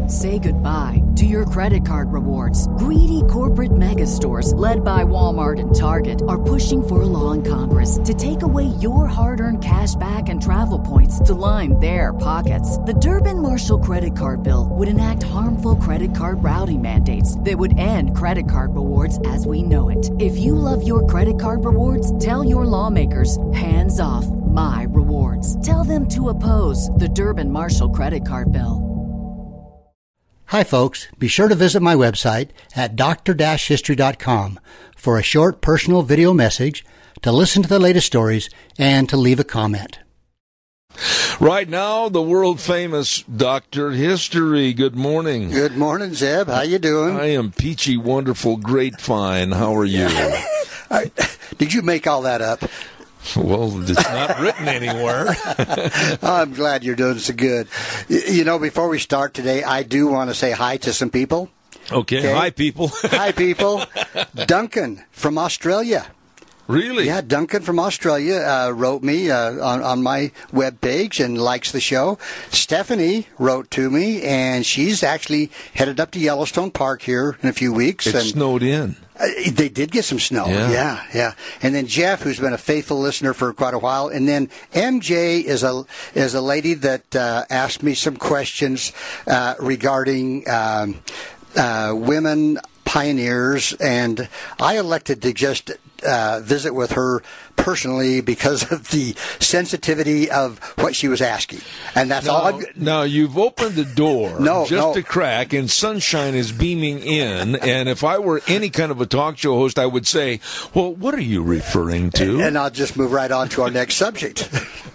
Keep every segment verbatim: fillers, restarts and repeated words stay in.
Say goodbye to your credit card rewards. Greedy corporate mega stores, led by Walmart and Target, are pushing for a law in Congress to take away your hard-earned cash back and travel points to line their pockets. The Durbin-Marshall credit card bill would enact harmful credit card routing mandates that would end credit card rewards as we know it. If you love your credit card rewards, tell your lawmakers, hands off my rewards. Tell them to oppose the Durbin-Marshall credit card bill. Hi, folks. Be sure to visit my website at d r dash history dot com for a short personal video message, to listen to the latest stories, and to leave a comment. Right now, the world-famous Doctor History. Good morning. Good morning, Zeb. How you doing? I am peachy, wonderful, great, fine. How are you? Did you make all that up? Well, it's not written anywhere. I'm glad you're doing so good. You know, before we start today, I do want to say hi to some people. Okay, okay? Hi, people. Hi, people. Duncan from Australia. Really? Yeah, Duncan from Australia uh, wrote me uh, on, on my webpage and likes the show. Stephanie wrote to me, and she's actually headed up to Yellowstone Park here in a few weeks. It and snowed in. Uh, they did get some snow. Yeah. yeah, yeah. And then Jeff, who's been a faithful listener for quite a while, and then M J is a is a lady that uh, asked me some questions uh, regarding um, uh, women pioneers, and I elected to just uh, visit with her personally because of the sensitivity of what she was asking, and that's now, all. I'm... Now you've opened the door no, just no. a crack, and sunshine is beaming in. And if I were any kind of a talk show host, I would say, "Well, what are you referring to?" And I'll just move right on to our next subject.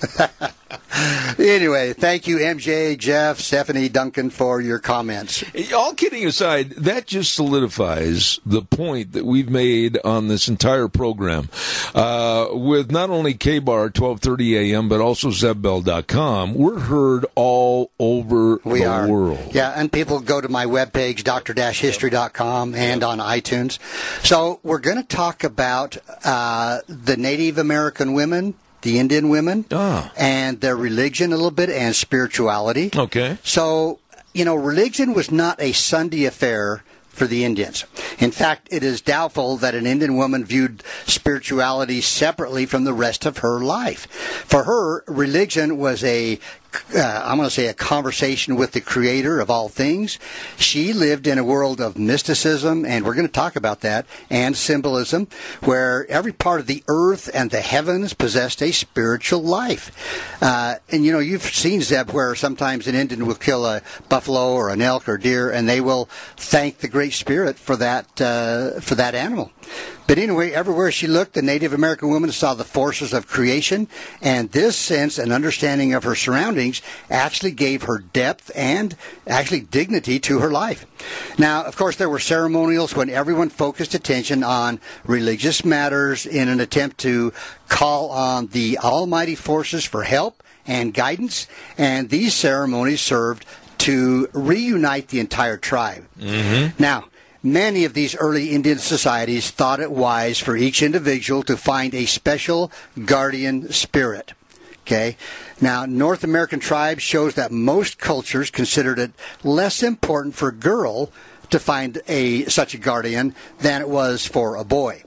Anyway, thank you, M J, Jeff, Stephanie, Duncan, for your comments. All kidding aside, that just solidifies the point that we've made on this entire program. Uh, with not only K-Bar twelve thirty a.m., but also Zeb Bell dot com, we're heard all over we the are. world. Yeah, and people go to my webpage, d r dash history dot com, and on iTunes. So we're going to talk about uh, the Native American women, the Indian women, ah. and their religion a little bit, and spirituality. Okay. So, you know, religion was not a Sunday affair for the Indians. In fact, it is doubtful that an Indian woman viewed spirituality separately from the rest of her life. For her, religion was a Uh, I'm going to say a conversation with the creator of all things. She lived in a world of mysticism, and we're going to talk about that, and symbolism, where every part of the earth and the heavens possessed a spiritual life. Uh, and, you know, you've seen, Zeb, where sometimes an Indian will kill a buffalo or an elk or deer, and they will thank the Great Spirit for that, uh, for that animal. But anyway, everywhere she looked, the Native American woman saw the forces of creation, and this sense and understanding of her surroundings actually gave her depth and actually dignity to her life. Now, of course, there were ceremonials when everyone focused attention on religious matters in an attempt to call on the almighty forces for help and guidance, and these ceremonies served to reunite the entire tribe. Mm-hmm. Now, many of these early Indian societies thought it wise for each individual to find a special guardian spirit. Okay. Now, North American tribes shows that most cultures considered it less important for a girl to find a such a guardian than it was for a boy.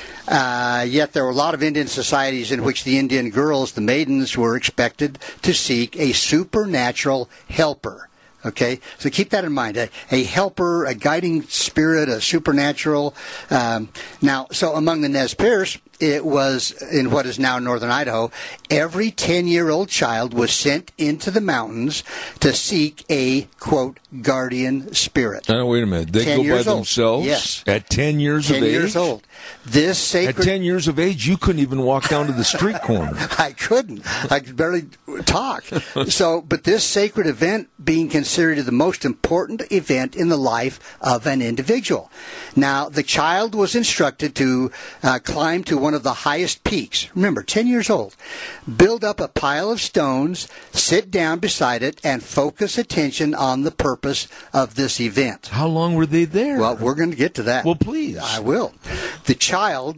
Uh, yet there were a lot of Indian societies in which the Indian girls, the maidens, were expected to seek a supernatural helper. Okay, so keep that in mind. A, a helper, a guiding spirit, a supernatural. Um, now, so among the Nez Perce, it was in what is now northern Idaho, every ten-year-old child was sent into the mountains to seek a, quote, guardian spirit. Now, wait a minute. They go by old. themselves? Yes. At ten years ten of age? ten years old. This sacred... At ten years of age, you couldn't even walk down to the street corner. I couldn't. I could barely talk. So, but this sacred event being considered the most important event in the life of an individual. Now, the child was instructed to uh, climb to one of the highest peaks. Remember, ten years old. Build up a pile of stones, sit down beside it, and focus attention on the purpose of this event. How long were they there? Well, we're going to get to that. Well, please. I will. The child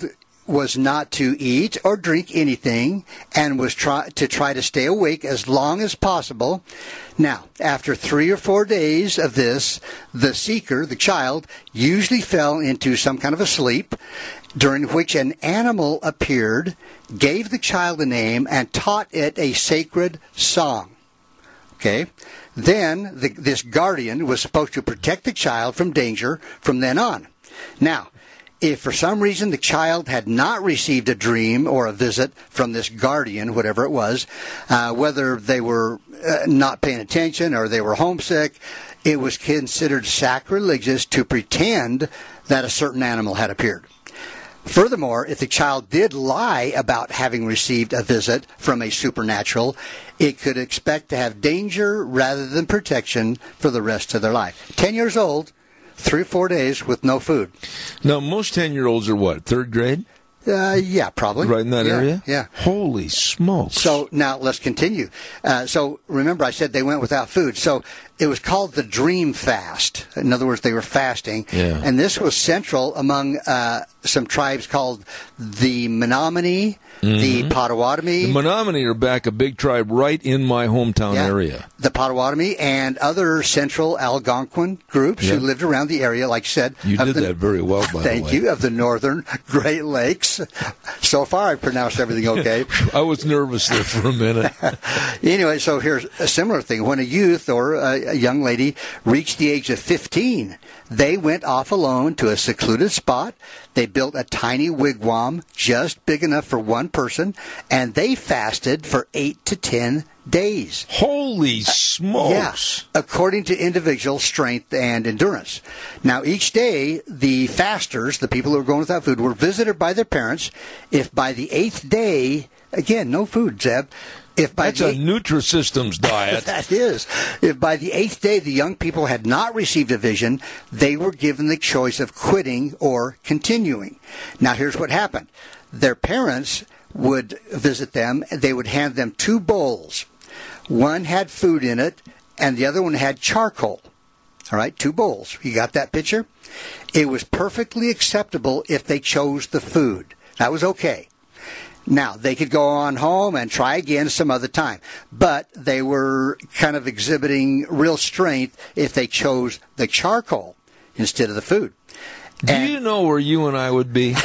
was not to eat or drink anything and was try, to try to stay awake as long as possible. Now, after three or four days of this, the seeker, the child, usually fell into some kind of a sleep, during which an animal appeared, gave the child a name, and taught it a sacred song. Okay? Then the, this guardian was supposed to protect the child from danger from then on. Now, if for some reason the child had not received a dream or a visit from this guardian, whatever it was, uh, whether they were uh, not paying attention or they were homesick, it was considered sacrilegious to pretend that a certain animal had appeared. Furthermore, if the child did lie about having received a visit from a supernatural, it could expect to have danger rather than protection for the rest of their life. Ten years old, three or four days with no food. Now, most ten-year-olds are what, third grade? Uh, yeah, probably. Right in that yeah, area? Yeah. Holy smokes. So now let's continue. Uh, so remember I said they went without food. So it was called the dream fast. In other words, they were fasting. Yeah. And this was central among uh, some tribes called the Menominee, mm-hmm. the Potawatomi. The Menominee are back, a big tribe right in my hometown yeah, area. The Potawatomi and other central Algonquin groups yeah. who lived around the area, like I said. You did the, that very well, by the way. Thank you, of the northern Great Lakes. So far, I've pronounced everything okay. I was nervous there for a minute. Anyway, so here's a similar thing. When a youth or a, a young lady reached the age of fifteen, they went off alone to a secluded spot. They built a tiny wigwam just big enough for one person, and they fasted for eight to ten days. Holy smokes! Yeah, according to individual strength and endurance. Now, each day, the fasters, the people who were going without food, were visited by their parents. If by the eighth day, again, no food, Zeb. If by That's the a Nutrisystems diet. That is. If by the eighth day the young people had not received a vision, they were given the choice of quitting or continuing. Now, here's what happened. Their parents would visit them, and they would hand them two bowls. One had food in it, and the other one had charcoal. All right, two bowls. You got that picture? It was perfectly acceptable if they chose the food. That was okay. Now, they could go on home and try again some other time, but they were kind of exhibiting real strength if they chose the charcoal instead of the food. Do and you know where you and I would be?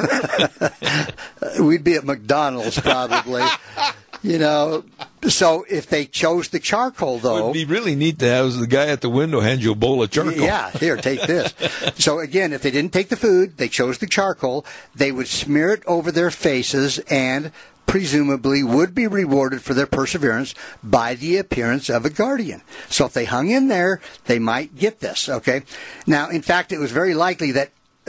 We'd be at McDonald's probably. You know, so if they chose the charcoal, though... It would be really neat to have the guy at the window hand you a bowl of charcoal. Yeah, here, take this. So, again, if they didn't take the food, they chose the charcoal, they would smear it over their faces and presumably would be rewarded for their perseverance by the appearance of a guardian. So if they hung in there, they might get this, okay? Now, in fact, it was very likely that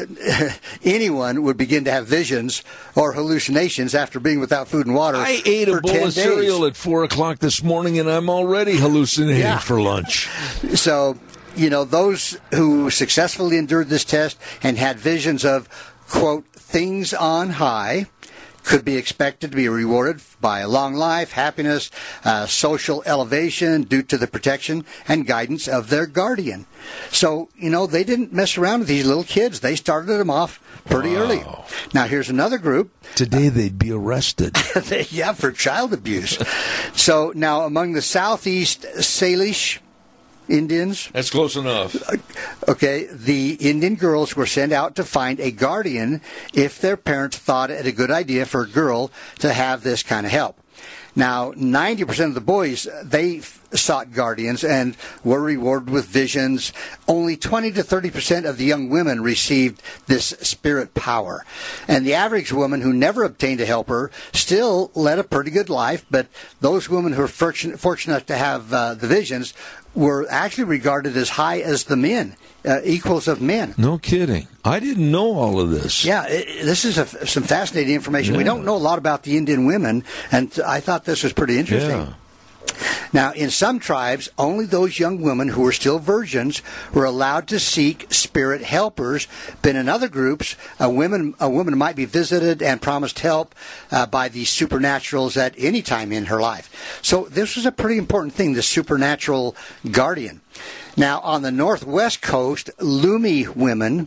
anyone would begin to have visions or hallucinations after being without food and water. I ate a bowl of cereal at four o'clock this morning, and I'm already hallucinating yeah. for lunch. So, you know, those who successfully endured this test and had visions of, quote, things on high, could be expected to be rewarded by a long life, happiness, uh, social elevation due to the protection and guidance of their guardian. So, you know, they didn't mess around with these little kids. They started them off pretty wow. early. Now, here's another group. Today they'd be arrested. Yeah, for child abuse. So, now, among the Southeast Salish Indians. That's close enough. Okay, the Indian girls were sent out to find a guardian if their parents thought it a good idea for a girl to have this kind of help. Now, ninety percent of the boys, they sought guardians and were rewarded with visions. Only twenty to thirty percent of the young women received this spirit power. And the average woman who never obtained a helper still led a pretty good life, but those women who were fortunate, fortunate to have uh, the visions were actually regarded as high as the men, uh, equals of men. No kidding. I didn't know all of this. Yeah, it, this is a, some fascinating information. Yeah. We don't know a lot about the Indian women, and I thought this was pretty interesting. Yeah. Now, in some tribes, only those young women who were still virgins were allowed to seek spirit helpers. But in other groups, a woman a woman might be visited and promised help uh, by these supernaturals at any time in her life. So this was a pretty important thing, the supernatural guardian. Now, on the northwest coast, Lumi women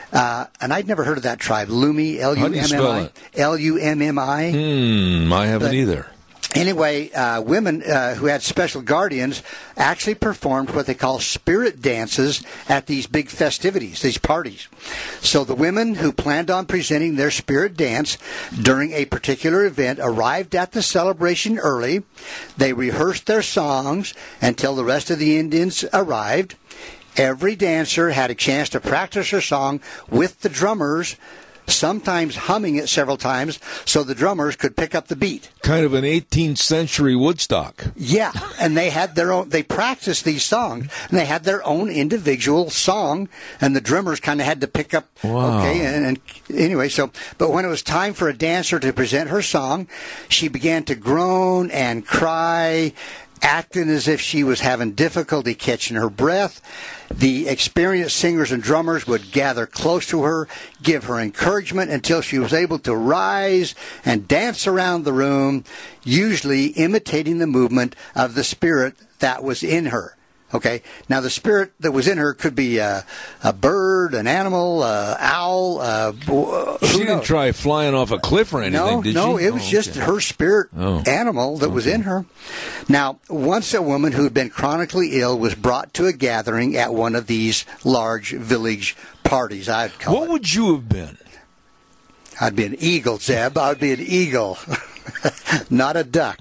Uh, and I'd never heard of that tribe. Lumi, L U M M I. L U M M I. Hmm, I haven't but, either. Anyway, uh, women uh, who had special guardians actually performed what they call spirit dances at these big festivities, these parties. So the women who planned on presenting their spirit dance during a particular event arrived at the celebration early. They rehearsed their songs until the rest of the Indians arrived. Every dancer had a chance to practice her song with the drummers, sometimes humming it several times so the drummers could pick up the beat. Kind of an eighteenth century Woodstock. Yeah, and they had their own, they practiced these songs, and they had their own individual song, and the drummers kind of had to pick up, wow. okay, and, and anyway, so, but when it was time for a dancer to present her song, she began to groan and cry, acting as if she was having difficulty catching her breath. The experienced singers and drummers would gather close to her, give her encouragement until she was able to rise and dance around the room, usually imitating the movement of the spirit that was in her. Okay, now the spirit that was in her could be a, a bird, an animal, an owl. Uh, she didn't try flying off a cliff or anything, no, did no, she? No, it was oh, just okay. her spirit oh. animal that okay. was in her. Now, once a woman who had been chronically ill was brought to a gathering at one of these large village parties, I'd call What it. would you have been? I'd be an eagle, Zeb. I'd be an eagle, not a duck.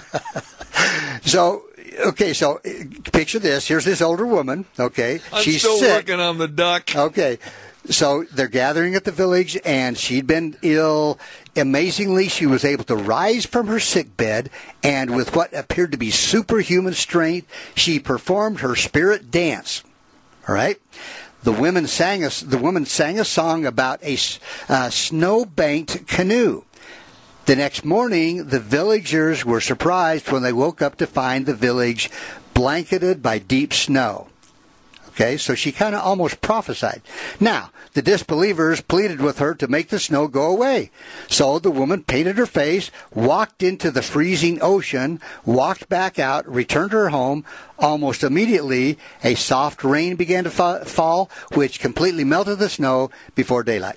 So... Okay, so picture this. Here's this older woman, okay? I'm She's still sick. working on the duck. Okay, so they're gathering at the village, and she'd been ill. Amazingly, she was able to rise from her sick bed, and with what appeared to be superhuman strength, she performed her spirit dance. All right? The women sang a, the woman sang a song about a uh, snow-banked canoe. The next morning, the villagers were surprised when they woke up to find the village blanketed by deep snow. Okay, so she kind of almost prophesied. Now, the disbelievers pleaded with her to make the snow go away. So the woman painted her face, walked into the freezing ocean, walked back out, returned to her home. Almost immediately, a soft rain began to fa- fall, which completely melted the snow before daylight.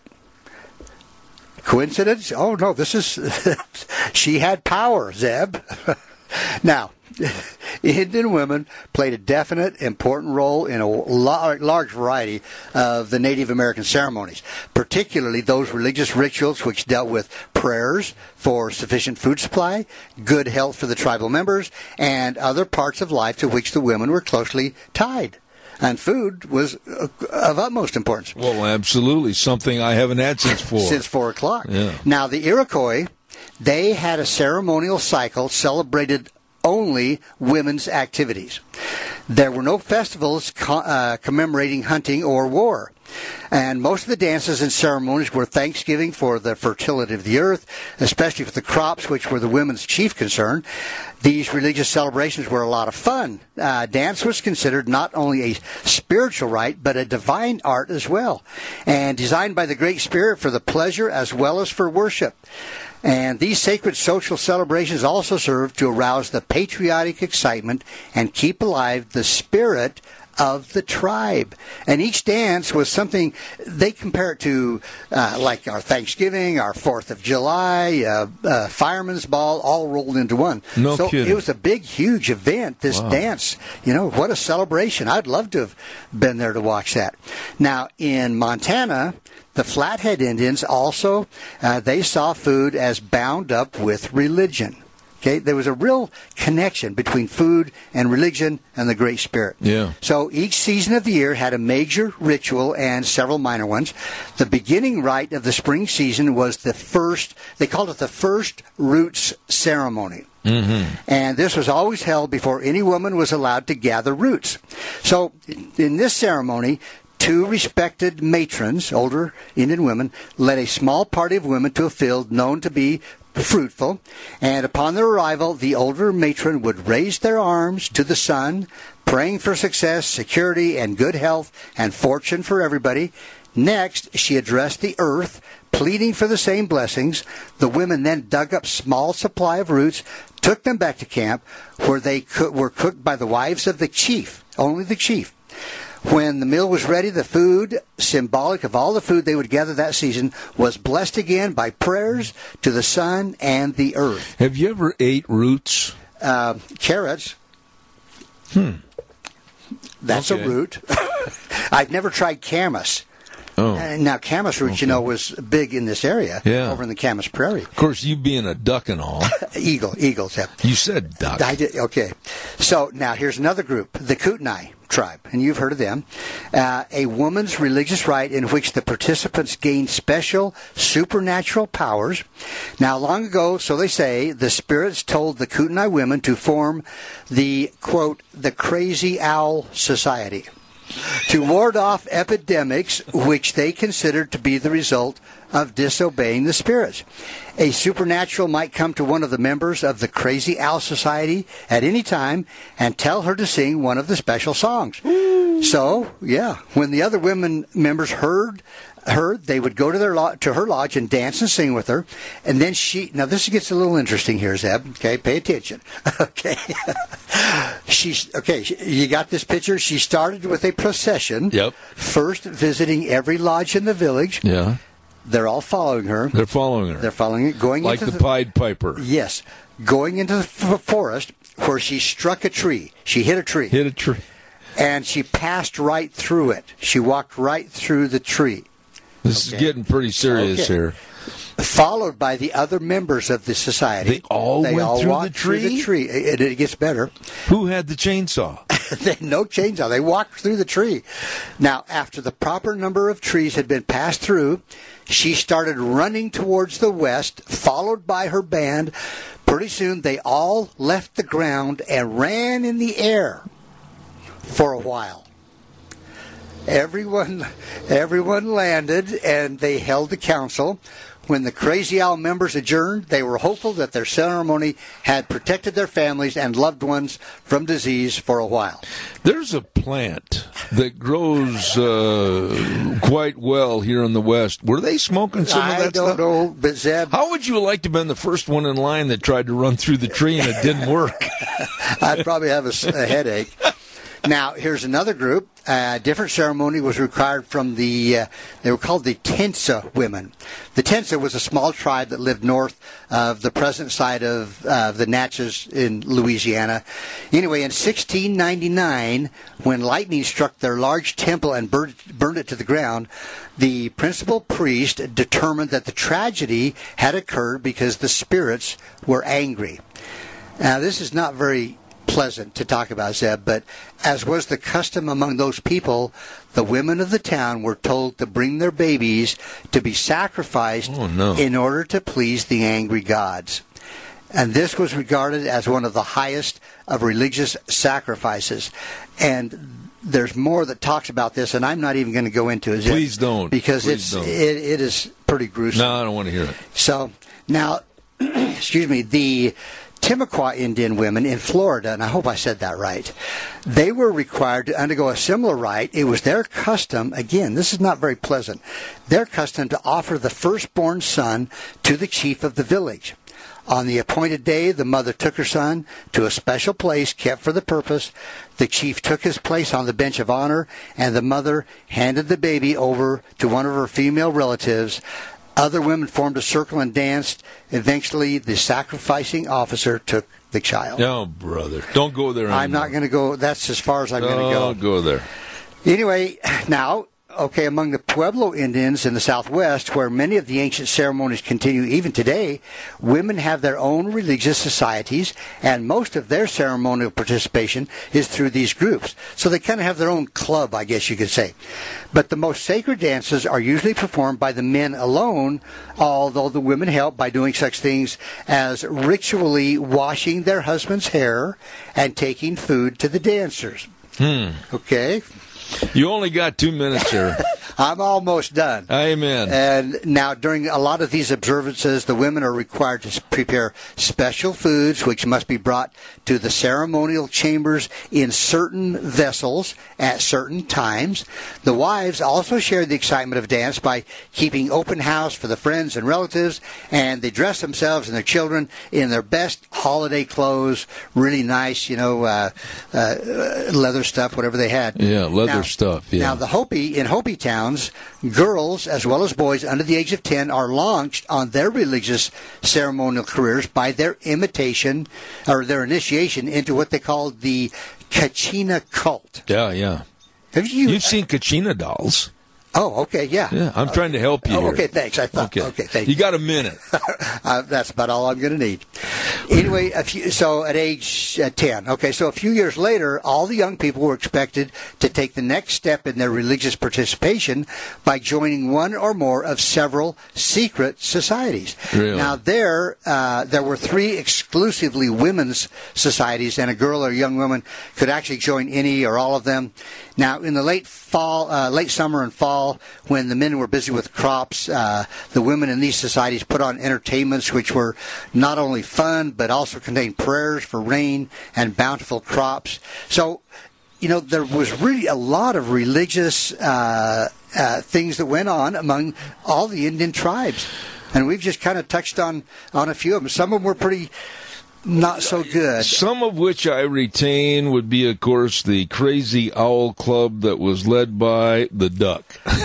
Coincidence? Oh, no, this is... she had power, Zeb. Now, Indian women played a definite, important role in a large variety of the Native American ceremonies, particularly those religious rituals which dealt with prayers for sufficient food supply, good health for the tribal members, and other parts of life to which the women were closely tied. And food was of utmost importance. Well, absolutely. Something I haven't had since four. Since four o'clock. Yeah. Now, the Iroquois, they had a ceremonial cycle celebrated only women's activities. There were no festivals co- uh, commemorating hunting or war. And most of the dances and ceremonies were thanksgiving for the fertility of the earth, especially for the crops, which were the women's chief concern. These religious celebrations were a lot of fun. Uh, dance was considered not only a spiritual rite, but a divine art as well, and designed by the Great Spirit for the pleasure as well as for worship. And these sacred social celebrations also served to arouse the patriotic excitement and keep alive the spirit of the tribe. And each dance was something, they compare it to uh, like our Thanksgiving, our fourth of July, uh, uh, Fireman's Ball, all rolled into one. No so kidding. It was a big, huge event, this Wow. dance. You know, what a celebration. I'd love to have been there to watch that. Now, in Montana, the Flathead Indians also, uh, they saw food as bound up with religion. Okay, there was a real connection between food and religion and the Great Spirit. Yeah. So each season of the year had a major ritual and several minor ones. The beginning rite of the spring season was the first, they called it the first roots ceremony. Mm-hmm. And this was always held before any woman was allowed to gather roots. So in this ceremony, two respected matrons, older Indian women, led a small party of women to a field known to be fruitful, and upon their arrival, the older matron would raise their arms to the sun, praying for success, security, and good health and fortune for everybody. Next, she addressed the earth, pleading for the same blessings. The women then dug up small supply of roots, took them back to camp, where they co- were cooked by the wives of the chief, only the chief. When the meal was ready, the food, symbolic of all the food they would gather that season, was blessed again by prayers to the sun and the earth. Have you ever ate roots? Uh, carrots. Hmm. That's Okay. a root. I've never tried camas. Oh. Uh, now, camas root, Okay. you know, was big in this area, Yeah. over in the Camas Prairie. Of course, you being a duck and all. Eagle, eagles have. You said duck. I did, okay. So now here's another group, the Kootenai tribe, and you've heard of them. Uh, a woman's religious rite in which the participants gain special supernatural powers. Now, long ago, so they say, the spirits told the Kootenai women to form the, quote, the Crazy Owl Society, to ward off epidemics which they considered to be the result of disobeying the spirits. A supernatural might come to one of the members of the Crazy Owl Society at any time and tell her to sing one of the special songs. So, yeah, when the other women members heard her, they would go to their lo- to her lodge and dance and sing with her, and then she. Now this gets a little interesting here, Zeb. Okay, pay attention. Okay, she's okay. She, you got this picture. She started with a procession. Yep. First visiting every lodge in the village. Yeah. They're all following her. They're following her. They're following it, going like into the, the Pied Piper. Yes, going into the f- forest where she struck a tree. She hit a tree. Hit a tree. And she passed right through it. She walked right through the tree. This Okay. is getting pretty serious Okay. here. Followed by the other members of the society. They all went through the walked through the tree? tree. It, it gets better. Who had the chainsaw? They had no chainsaw. They walked through the tree. Now, after the proper number of trees had been passed through, she started running towards the west, followed by her band. Pretty soon, they all left the ground and ran in the air for a while. Everyone, everyone landed, and they held the council. When the Crazy Owl members adjourned, they were hopeful that their ceremony had protected their families and loved ones from disease for a while. There's a plant that grows uh, quite well here in the West. Were they smoking some of I that don't stuff? know, but Zeb, How would you like to have been the first one in line that tried to run through the tree and it didn't work? I'd probably have a, s- a headache. Now, here's another group. A uh, different ceremony was required from the, uh, they were called the Tensa women. The Tensa was a small tribe that lived north of the present site of uh, the Natchez in Louisiana. Anyway, in sixteen ninety-nine, when lightning struck their large temple and burned, burned it to the ground, the principal priest determined that the tragedy had occurred because the spirits were angry. Now, this is not very pleasant to talk about, Zeb, but as was the custom among those people, the women of the town were told to bring their babies to be sacrificed Oh, no. in order to please the angry gods. And this was regarded as one of the highest of religious sacrifices. And there's more that talks about this, and I'm not even going to go into it. Zeb, Please don't. Because Please it's don't. It, it is pretty gruesome. No, I don't want to hear it. So now, excuse me, the Timucua Indian women in Florida, and I hope I said that right, they were required to undergo a similar rite. It was their custom, again, this is not very pleasant, their custom to offer the firstborn son to the chief of the village. On the appointed day, the mother took her son to a special place kept for the purpose. The chief took his place on the bench of honor, and the mother handed the baby over to one of her female relatives. Other women formed a circle and danced. Eventually, the sacrificing officer took the child. No, brother. Don't go there anymore. I'm not going to go. That's as far as I'm going to go. Don't go there. Anyway, now, okay, among the Pueblo Indians in the Southwest, where many of the ancient ceremonies continue even today, women have their own religious societies, and most of their ceremonial participation is through these groups. So they kind of have their own club, I guess you could say. But the most sacred dances are usually performed by the men alone, although the women help by doing such things as ritually washing their husband's hair and taking food to the dancers. Hmm. Okay? You only got two minutes here. I'm almost done. Amen. And now, during a lot of these observances, the women are required to prepare special foods, which must be brought to the ceremonial chambers in certain vessels at certain times. The wives also share the excitement of dance by keeping open house for the friends and relatives, and they dress themselves and their children in their best holiday clothes, really nice, you know, uh, uh, leather stuff, whatever they had. Yeah, leather now, stuff, yeah. Now, the Hopi, in Hopi towns, girls as well as boys under the age of ten are launched on their religious ceremonial careers by their imitation or their initiation into what they call the Kachina cult. Yeah, yeah. Have you? You've seen Kachina dolls. Oh, okay, yeah. Yeah, I'm trying to help you oh, here. Okay, thanks. I thought. Okay, okay thank you. You got a minute. uh, that's about all I'm going to need. Anyway, a few, so at age uh, ten, okay, so a few years later, all the young people were expected to take the next step in their religious participation by joining one or more of several secret societies. Really? Now, there, uh, there were three exclusively women's societies, and a girl or a young woman could actually join any or all of them. Now, in the late fall, uh, late summer and fall, when the men were busy with crops, uh, the women in these societies put on entertainments which were not only fun, but also contained prayers for rain and bountiful crops. So, you know, there was really a lot of religious uh, uh, things that went on among all the Indian tribes. And we've just kind of touched on, on a few of them. Some of them were pretty... not so good. Some of which I retain would be, of course, the Crazy Owl Club that was led by the duck.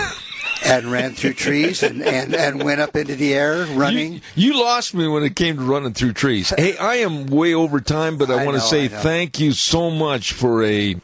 And ran through trees and, and, and went up into the air running. You, you lost me when it came to running through trees. Hey, I am way over time, but I, I want to say thank you so much for a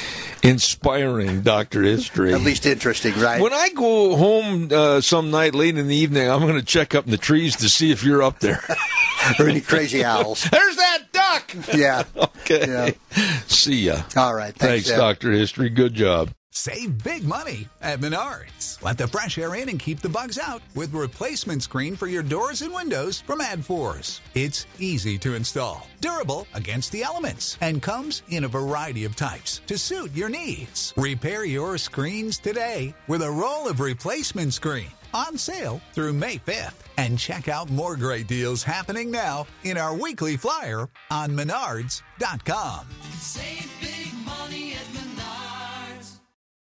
inspiring Doctor History. At least interesting, right? When I go home uh, some night late in the evening, I'm going to check up in the trees to see if you're up there. Or any crazy owls. There's that duck! Yeah. Okay. Yeah. See ya. All right. Thanks, Thanks Doctor History. Good job. Save big money at Menards. Let the fresh air in and keep the bugs out with replacement screen for your doors and windows from AdForce. It's easy to install, durable against the elements, and comes in a variety of types to suit your needs. Repair your screens today with a roll of replacement screen. On sale through May fifth. And check out more great deals happening now in our weekly flyer on menards dot com. Save